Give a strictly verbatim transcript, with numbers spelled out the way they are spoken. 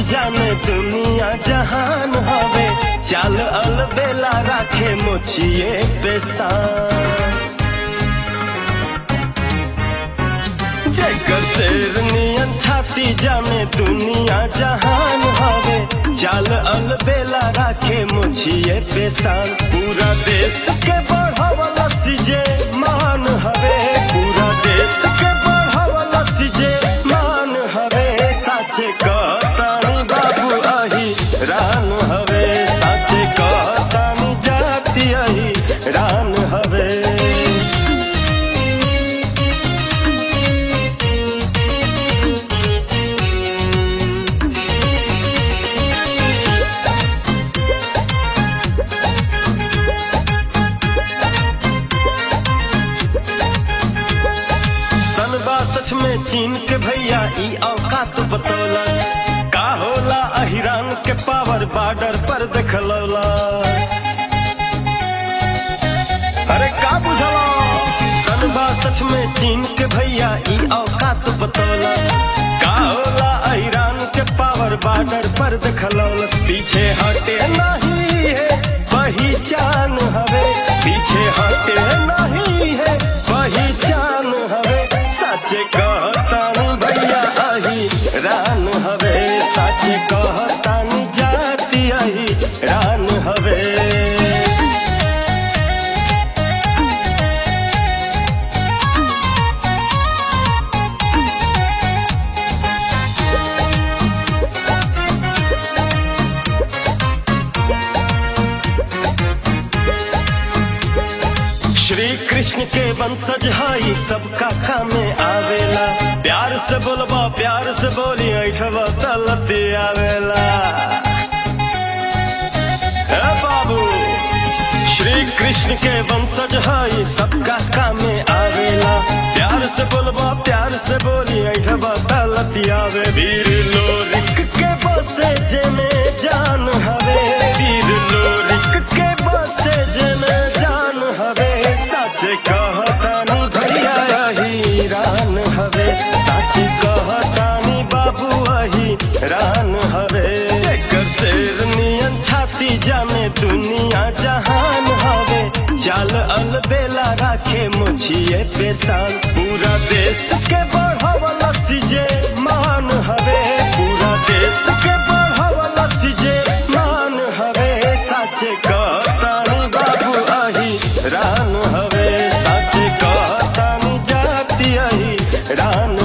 जाने दुनिया जहान हवे, चाल अलबेला राखे मोछिए पेशान। जेकर शेर नियन छाती जाने दुनिया जहान हवे, चाल अलबेला राखे मोछिए पेशान। पूरा देश के बढ़ावला सीजे मान हवे, पूरा देश के बढ़ावला सीजे मान हवे। साचे कहतानी बाबू अही रान हवे, साचे कहतानी जाति अही रान हवे। सच में चीन के भैया ई औकात बतौलस, का होला अहिरान के पावर बॉर्डर पर देखलौलस। अरे का बुझला सनबा सच में चीन के भैया ई औकात बतौलस, का होला अहिरान के पावर बॉर्डर पर देखलौलस। पीछे हटे नहीं है पहचान हवे, पीछे हटे नहीं है पहचान हवे। साचे कहतानी भैया अही रान हवे, साचे कहतानी जाति अही रान हवे। श्री कृष्ण के वंशज हई सबका कामे आवेला, प्यार से बोलबा प्यार से बोली ऐठबा तलती आवेला। ए बाबू श्री कृष्ण के वंशज हई सबका कामे आवेला, प्यार से बोलबा प्यार से बोली ऐठबा तलती आवे। वीर लोरिक के बसे जेने जान हवे, वीर लोरिक के बसे जेने जान हवे। साचे कहतानी भैया अही रान हवे, साचे कहतानी बाबू अही रान हवे। जेकर शेर नियन छाती जाने दुनिया जहान हवे, चाल अलबेला राखे मोछिए पेशान। पूरा देश के बढ़ावला सीजे मान हवे, पूरा देश के बढ़ावला सीजे मान हवे। साचे कहतानी बाबू अही रान हवे, साचे कहतानी जाति अही रान